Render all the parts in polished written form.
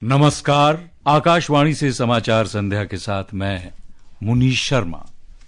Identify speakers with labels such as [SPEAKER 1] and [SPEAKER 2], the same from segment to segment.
[SPEAKER 1] नमस्कार। आकाशवाणी से समाचार संध्या के साथ मैं मुनीश शर्मा।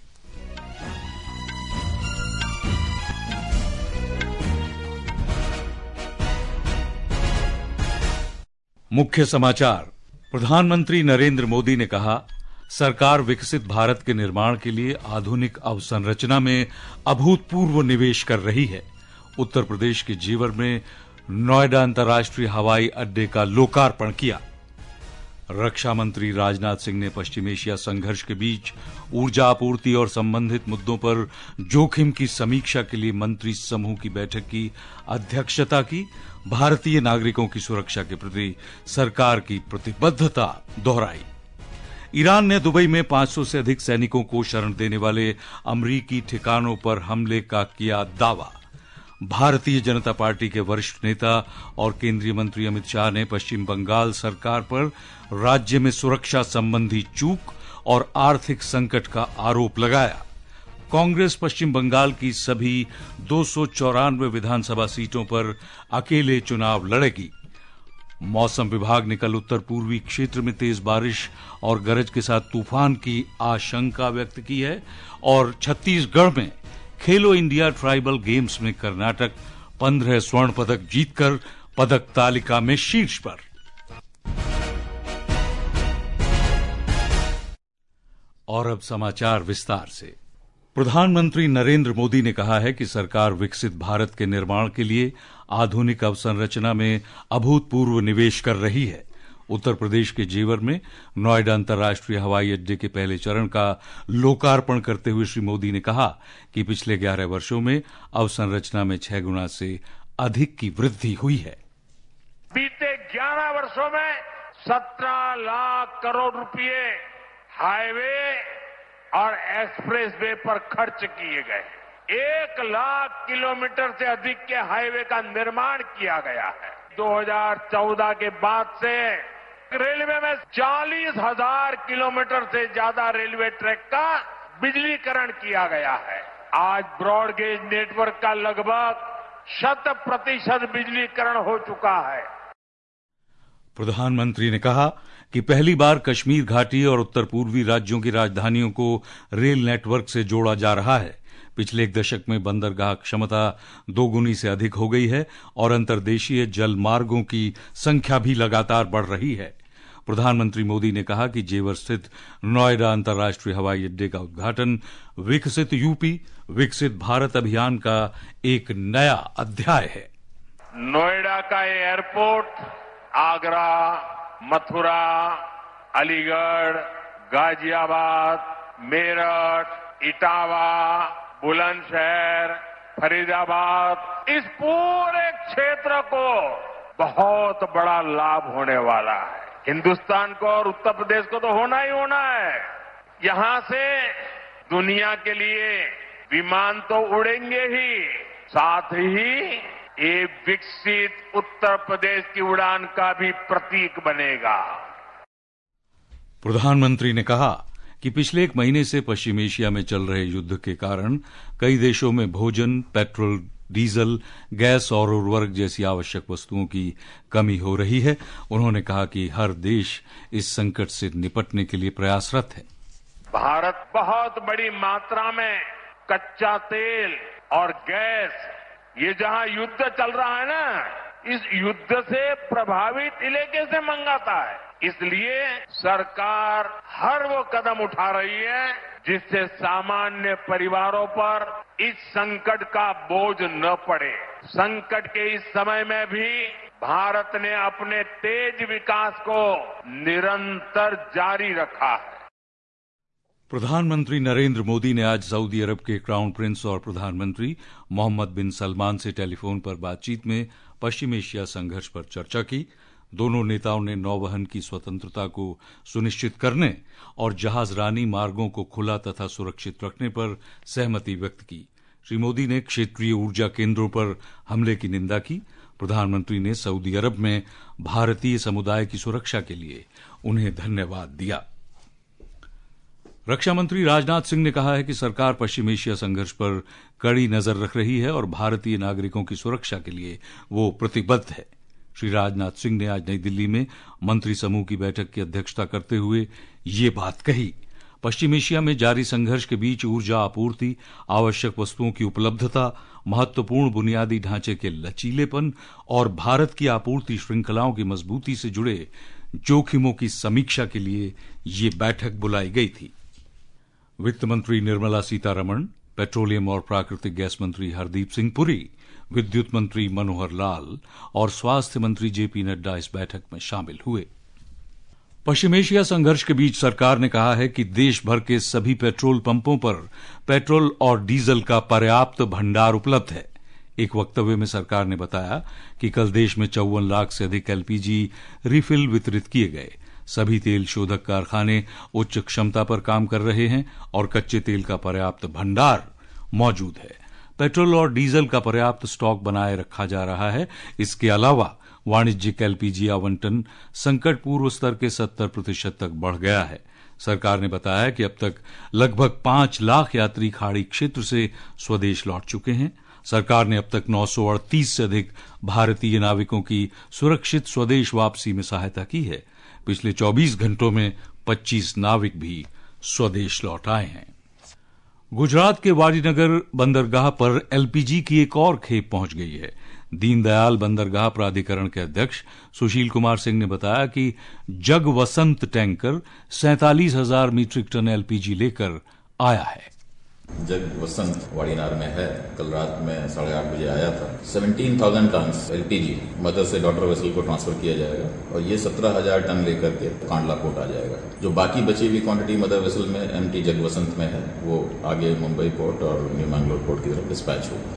[SPEAKER 1] मुख्य समाचार। प्रधानमंत्री नरेंद्र मोदी ने कहा, सरकार विकसित भारत के निर्माण के लिए आधुनिक अवसंरचना में अभूतपूर्व निवेश कर रही है। उत्तर प्रदेश के जेवर में नोएडा अंतर्राष्ट्रीय हवाई अड्डे का लोकार्पण किया। रक्षा मंत्री राजनाथ सिंह ने पश्चिम एशिया संघर्ष के बीच ऊर्जा आपूर्ति और संबंधित मुद्दों पर जोखिम की समीक्षा के लिए मंत्री समूह की बैठक की अध्यक्षता की। भारतीय नागरिकों की सुरक्षा के प्रति सरकार की प्रतिबद्धता दोहराई। ईरान ने दुबई में 500 से अधिक सैनिकों को शरण देने वाले अमरीकी ठिकानों पर हमले का किया दावा। भारतीय जनता पार्टी के वरिष्ठ नेता और केंद्रीय मंत्री अमित शाह ने पश्चिम बंगाल सरकार पर राज्य में सुरक्षा संबंधी चूक और आर्थिक संकट का आरोप लगाया। कांग्रेस पश्चिम बंगाल की सभी 294 विधानसभा सीटों पर अकेले चुनाव लड़ेगी। मौसम विभाग ने कल उत्तर पूर्वी क्षेत्र में तेज बारिश और गरज के साथ तूफान की आशंका व्यक्त की है। और छत्तीसगढ़ में खेलो इंडिया ट्राइबल गेम्स में कर्नाटक 15 स्वर्ण पदक जीतकर पदक तालिका में शीर्ष पर। और अब समाचार विस्तार से। प्रधानमंत्री नरेंद्र मोदी ने कहा है कि सरकार विकसित भारत के निर्माण के लिए आधुनिक अवसंरचना में अभूतपूर्व निवेश कर रही है। उत्तर प्रदेश के जेवर में नोएडा अंतर्राष्ट्रीय हवाई अड्डे के पहले चरण का लोकार्पण करते हुए श्री मोदी ने कहा कि पिछले 11 वर्षों में अवसंरचना में 6 गुना से अधिक की वृद्धि हुई है।
[SPEAKER 2] बीते 11 वर्षों में 17 लाख करोड़ रुपए हाईवे और एक्सप्रेस वे पर खर्च किए गए। 1 लाख किलोमीटर से अधिक के हाईवे का निर्माण किया गया है। 2014 के बाद से रेलवे में 40,000 किलोमीटर से ज्यादा रेलवे ट्रैक का बिजलीकरण किया गया है। आज ब्रॉडगेज नेटवर्क का लगभग 100% बिजलीकरण हो चुका है।
[SPEAKER 1] प्रधानमंत्री ने कहा कि पहली बार कश्मीर घाटी और उत्तर पूर्वी राज्यों की राजधानियों को रेल नेटवर्क से जोड़ा जा रहा है। पिछले 1 दशक में बंदरगाह क्षमता 2 गुनी से अधिक हो गई है और अंतर्देशीय जल मार्गों की संख्या भी लगातार बढ़ रही है। प्रधानमंत्री मोदी ने कहा कि जेवर स्थित नोएडा अंतर्राष्ट्रीय हवाई अड्डे का उद्घाटन विकसित यूपी विकसित भारत अभियान का एक नया अध्याय है।
[SPEAKER 2] नोएडा का एयरपोर्ट आगरा, मथुरा, अलीगढ़, गाजियाबाद, मेरठ, इटावा, बुलंदशहर, फरीदाबाद, इस पूरे क्षेत्र को बहुत बड़ा लाभ होने वाला है। हिंदुस्तान को और उत्तर प्रदेश को तो होना ही होना है। यहां से दुनिया के लिए विमान तो उड़ेंगे ही, साथ ही ये विकसित उत्तर प्रदेश की उड़ान का भी प्रतीक बनेगा।
[SPEAKER 1] प्रधानमंत्री ने कहा कि पिछले 1 महीने से पश्चिम एशिया में चल रहे युद्ध के कारण कई देशों में भोजन, पेट्रोल, डीजल, गैस और उर्वरक जैसी आवश्यक वस्तुओं की कमी हो रही है। उन्होंने कहा कि हर देश इस संकट से निपटने के लिए प्रयासरत है।
[SPEAKER 2] भारत बहुत बड़ी मात्रा में कच्चा तेल और गैस, ये जहां युद्ध चल रहा है ना, इस युद्ध से प्रभावित इलाके से मंगाता है। इसलिए सरकार हर वो कदम उठा रही है जिससे सामान्य परिवारों पर इस संकट का बोझ न पड़े। संकट के इस समय में भी भारत ने अपने तेज विकास को निरंतर जारी रखा है।
[SPEAKER 1] प्रधानमंत्री नरेंद्र मोदी ने आज सऊदी अरब के क्राउन प्रिंस और प्रधानमंत्री मोहम्मद बिन सलमान से टेलीफोन पर बातचीत में पश्चिम एशिया संघर्ष पर चर्चा की। दोनों नेताओं ने नौवहन की स्वतंत्रता को सुनिश्चित करने और जहाजरानी मार्गों को खुला तथा सुरक्षित रखने पर सहमति व्यक्त की। श्री मोदी ने क्षेत्रीय ऊर्जा केंद्रों पर हमले की निंदा की। प्रधानमंत्री ने सऊदी अरब में भारतीय समुदाय की सुरक्षा के लिए उन्हें धन्यवाद दिया। रक्षा मंत्री राजनाथ सिंह ने कहा है कि सरकार पश्चिम एशिया संघर्ष पर कड़ी नजर रख रही है और भारतीय नागरिकों की सुरक्षा के लिए वो प्रतिबद्ध है। श्री राजनाथ सिंह ने आज नई दिल्ली में मंत्री समूह की बैठक की अध्यक्षता करते हुए ये बात कही। पश्चिम एशिया में जारी संघर्ष के बीच ऊर्जा आपूर्ति, आवश्यक वस्तुओं की उपलब्धता, महत्वपूर्ण बुनियादी ढांचे के लचीलेपन और भारत की आपूर्ति श्रृंखलाओं की मजबूती से जुड़े जोखिमों की समीक्षा के लिए ये बैठक बुलाई गई थी। वित्त मंत्री निर्मला सीतारमण, पेट्रोलियम और प्राकृतिक गैस मंत्री हरदीप सिंह पुरी, विद्युत मंत्री मनोहर लाल और स्वास्थ्य मंत्री जेपी नड्डा इस बैठक में शामिल हुए। पश्चिम एशिया संघर्ष के बीच सरकार ने कहा है कि देश भर के सभी पेट्रोल पंपों पर पेट्रोल और डीजल का पर्याप्त भंडार उपलब्ध है। एक वक्तव्य में सरकार ने बताया कि कल देश में 54 लाख से अधिक एलपीजी रिफिल वितरित किए गए। सभी तेल शोधक कारखाने उच्च क्षमता पर काम कर रहे हैं और कच्चे तेल का पर्याप्त भंडार मौजूद है। पेट्रोल और डीजल का पर्याप्त स्टॉक बनाए रखा जा रहा है। इसके अलावा वाणिज्यिक एलपीजी आवंटन संकट पूर्व स्तर के 70% तक बढ़ गया है। सरकार ने बताया कि अब तक लगभग 5 लाख यात्री खाड़ी क्षेत्र से स्वदेश लौट चुके हैं। सरकार ने अब तक 938 से अधिक भारतीय नाविकों की सुरक्षित स्वदेश वापसी में सहायता की है। पिछले 24 घंटों में 25 नाविक भी स्वदेश लौट आए हैं। गुजरात के वाडीनगर बंदरगाह पर एलपीजी की एक और खेप पहुंच गई है। दीनदयाल बंदरगाह प्राधिकरण के अध्यक्ष सुशील कुमार सिंह ने बताया कि Jag Vasant tanker 47,000 metric ton LPG लेकर आया है।
[SPEAKER 3] जग वसंत वाडीनार में है। कल रात में 8:30 बजे आया था। 17,000 टन एलपीजी मदर से डॉटर वेसल को ट्रांसफर किया जाएगा और ये 17,000 टन लेकर के कांडला पोर्ट आ जाएगा। जो बाकी बची हुई क्वांटिटी मदर वेसल में एमटी जग वसंत में है, वो आगे मुंबई पोर्ट और न्यू मैंगलोर पोर्ट की तरफ डिस्पैच होगा।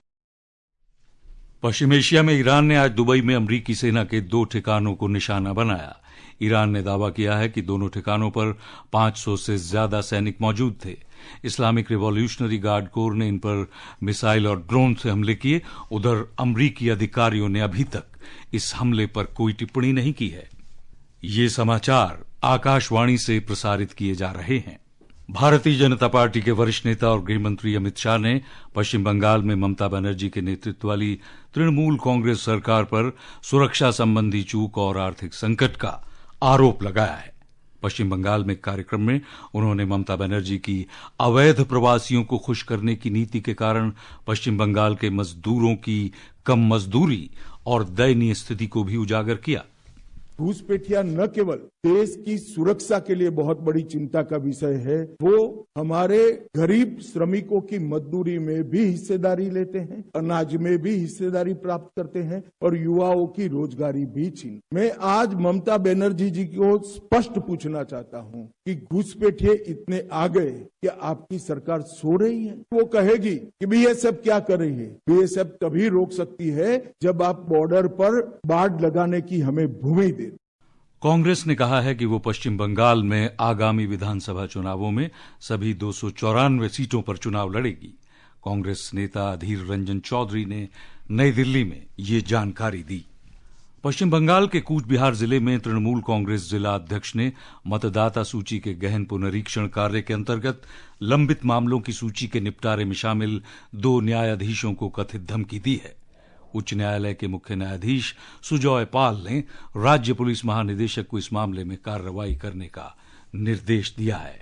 [SPEAKER 1] पश्चिम एशिया में ईरान ने आज दुबई में अमरीकी सेना के 2 ठिकानों को निशाना बनाया। ईरान ने दावा किया है कि दोनों ठिकानों पर 500 से ज्यादा सैनिक मौजूद थे। इस्लामिक रिवॉल्यूशनरी गार्ड कोर ने इन पर मिसाइल और ड्रोन से हमले किए। उधर अमरीकी अधिकारियों ने अभी तक इस हमले पर कोई टिप्पणी नहीं की है। ये समाचार आकाशवाणी से प्रसारित किए जा रहे हैं। भारतीय जनता पार्टी के वरिष्ठ नेता और गृहमंत्री अमित शाह ने पश्चिम बंगाल में ममता बनर्जी के नेतृत्व वाली तृणमूल कांग्रेस सरकार पर सुरक्षा संबंधी चूक और आर्थिक संकट का आरोप लगाया है। पश्चिम बंगाल में एक कार्यक्रम में उन्होंने ममता बनर्जी की अवैध प्रवासियों को खुश करने की नीति के कारण पश्चिम बंगाल के मजदूरों की कम मजदूरी और दयनीय स्थिति को भी उजागर किया।
[SPEAKER 4] घुसपैठिया न केवल देश की सुरक्षा के लिए बहुत बड़ी चिंता का विषय है, वो हमारे गरीब श्रमिकों की मजदूरी में भी हिस्सेदारी लेते हैं, अनाज में भी हिस्सेदारी प्राप्त करते हैं और युवाओं की रोजगारी भी छीन। मैं आज ममता बनर्जी जी को स्पष्ट पूछना चाहता हूं कि घुसपैठिए इतने आ गए कि आपकी सरकार सो रही है? वो कहेगी कि बीएसएफ क्या कर रही है? बीएसएफ तभी रोक सकती है जब आप बॉर्डर पर बाड़ लगाने की हमें भूमि दे।
[SPEAKER 1] कांग्रेस ने कहा है कि वो पश्चिम बंगाल में आगामी विधानसभा चुनावों में सभी 294 सीटों पर चुनाव लड़ेगी। कांग्रेस नेता अधीर रंजन चौधरी ने नई दिल्ली में ये जानकारी दी। पश्चिम बंगाल के कूच बिहार जिले में तृणमूल कांग्रेस जिला अध्यक्ष ने मतदाता सूची के गहन पुनरीक्षण कार्य के अंतर्गत लंबित मामलों की सूची के निपटारे में शामिल 2 न्यायाधीशों को कथित धमकी दी है। उच्च न्यायालय के मुख्य न्यायाधीश सुजॉय पाल ने राज्य पुलिस महानिदेशक को इस मामले में कार्रवाई करने का निर्देश दिया है।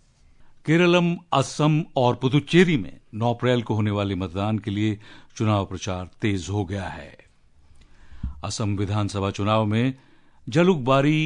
[SPEAKER 1] केरलम, असम और पुदुचेरी में 9 अप्रैल को होने वाले मतदान के लिए चुनाव प्रचार तेज हो गया है। असम विधानसभा चुनाव में जलुकबारी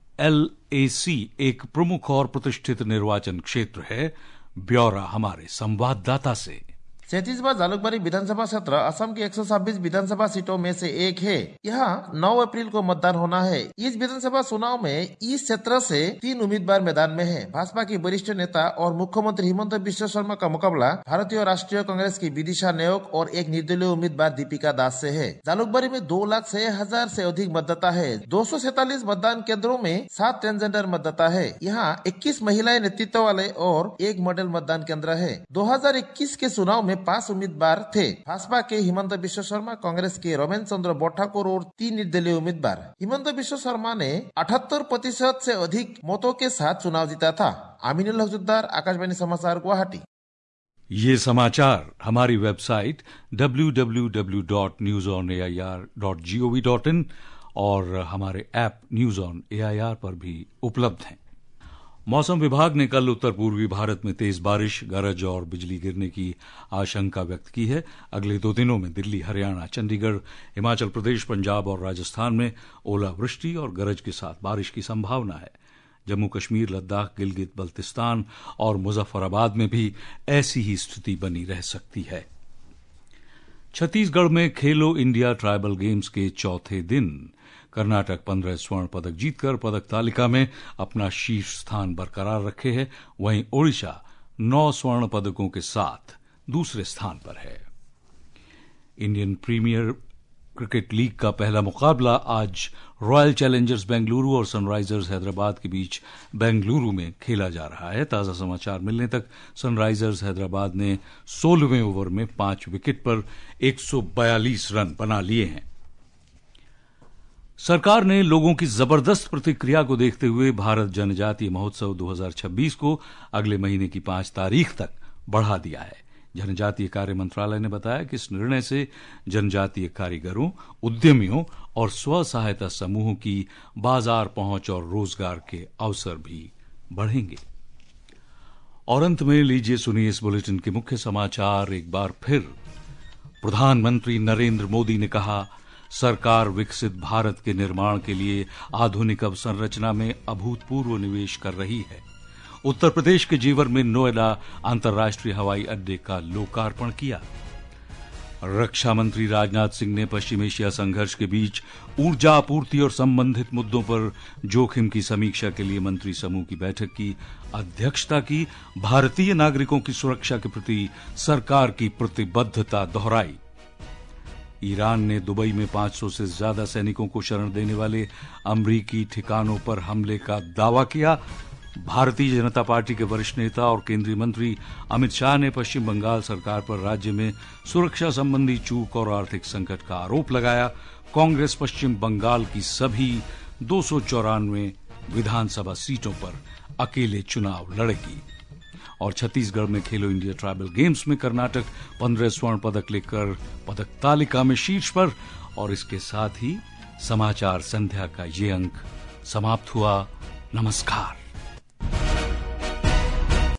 [SPEAKER 1] LAC एक प्रमुख और प्रतिष्ठित निर्वाचन क्षेत्र है। ब्यौरा हमारे संवाददाता से।
[SPEAKER 5] 37 बार जालुकबारी विधानसभा क्षेत्र असम की 126 विधानसभा सीटों में से एक है। यहाँ 9 अप्रैल को मतदान होना है। इस विधानसभा चुनाव में इस क्षेत्र से 3 उम्मीदवार मैदान में हैं। भाजपा के वरिष्ठ नेता और मुख्यमंत्री हिमंत बिश्व शर्मा का मुकाबला भारतीय राष्ट्रीय कांग्रेस की विदिशा नेओक और एक निर्दलीय उम्मीदवार दीपिका दास से है। जालुकबारी में 2,06,000 से अधिक मतदाता है। 247 मतदान केंद्रों में 7 ट्रांसजेंडर मतदाता है। यहाँ 21 महिलाएं नेतृत्व वाले और एक मॉडल मतदान केंद्र है। 2021 के चुनाव में 5 उम्मीदवार थे। भाजपा के हिमंत बिश्व शर्मा, कांग्रेस के रमेन चंद्र बोठाकुर और 3 निर्दलीय उम्मीदवार। हिमंत बिश्व शर्मा ने 78% से अधिक मतों के साथ चुनाव जीता था। आमिनुल हक जुद्दार, आकाशवाणी समाचार, गुवाहाटी।
[SPEAKER 1] ये समाचार हमारी वेबसाइट www.newsonair.gov.in और हमारे ऐप न्यूज ऑन AIR पर भी उपलब्ध हैं। मौसम विभाग ने कल उत्तर पूर्वी भारत में तेज बारिश, गरज और बिजली गिरने की आशंका व्यक्त की है। अगले 2 दिनों में दिल्ली, हरियाणा, चंडीगढ़, हिमाचल प्रदेश, पंजाब और राजस्थान में ओलावृष्टि और गरज के साथ बारिश की संभावना है। जम्मू कश्मीर, लद्दाख, गिलगित बल्तिस्तान और मुजफ्फराबाद में भी ऐसी ही स्थिति बनी रह सकती है। छत्तीसगढ़ में खेलो इंडिया ट्राइबल गेम्स के चौथे दिन कर्नाटक 15 स्वर्ण पदक जीतकर पदक तालिका में अपना शीर्ष स्थान बरकरार रखे है। वहीं ओडिशा 9 स्वर्ण पदकों के साथ दूसरे स्थान पर है। इंडियन प्रीमियर क्रिकेट लीग का पहला मुकाबला आज रॉयल चैलेंजर्स बेंगलुरु और सनराइजर्स हैदराबाद के बीच बेंगलुरु में खेला जा रहा है। ताजा समाचार मिलने तक सनराइजर्स हैदराबाद ने 16वें ओवर में 5 विकेट पर 142 रन बना लिए हैं। सरकार ने लोगों की जबरदस्त प्रतिक्रिया को देखते हुए भारत जनजातीय महोत्सव 2026 को अगले महीने की 5 तारीख तक बढ़ा दिया है। जनजातीय कार्य मंत्रालय ने बताया कि इस निर्णय से जनजातीय कारीगरों, उद्यमियों और स्व सहायता समूहों की बाजार पहुंच और रोजगार के अवसर भी बढ़ेंगे। और अंत में लीजिए सुनिए इस बुलेटिन के मुख्य समाचार एक बार फिर। प्रधानमंत्री नरेंद्र मोदी ने कहा, सरकार विकसित भारत के निर्माण के लिए आधुनिक अवसंरचना में अभूतपूर्व निवेश कर रही है। उत्तर प्रदेश के जेवर में नोएडा अंतर्राष्ट्रीय हवाई अड्डे का लोकार्पण किया। रक्षा मंत्री राजनाथ सिंह ने पश्चिम एशिया संघर्ष के बीच ऊर्जा आपूर्ति और संबंधित मुद्दों पर जोखिम की समीक्षा के लिए मंत्री समूह की बैठक की अध्यक्षता की। भारतीय नागरिकों की सुरक्षा के प्रति सरकार की प्रतिबद्धता दोहराई। ईरान ने दुबई में 500 से ज्यादा सैनिकों को शरण देने वाले अमरीकी ठिकानों पर हमले का दावा किया। भारतीय जनता पार्टी के वरिष्ठ नेता और केंद्रीय मंत्री अमित शाह ने पश्चिम बंगाल सरकार पर राज्य में सुरक्षा संबंधी चूक और आर्थिक संकट का आरोप लगाया। कांग्रेस पश्चिम बंगाल की सभी 294 विधानसभा सीटों पर अकेले चुनाव लड़ेगी। और छत्तीसगढ़ में खेलो इंडिया ट्राइबल गेम्स में कर्नाटक 15 स्वर्ण पदक लेकर पदक तालिका में शीर्ष पर। और इसके साथ ही समाचार संध्या का ये अंक समाप्त हुआ। नमस्कार।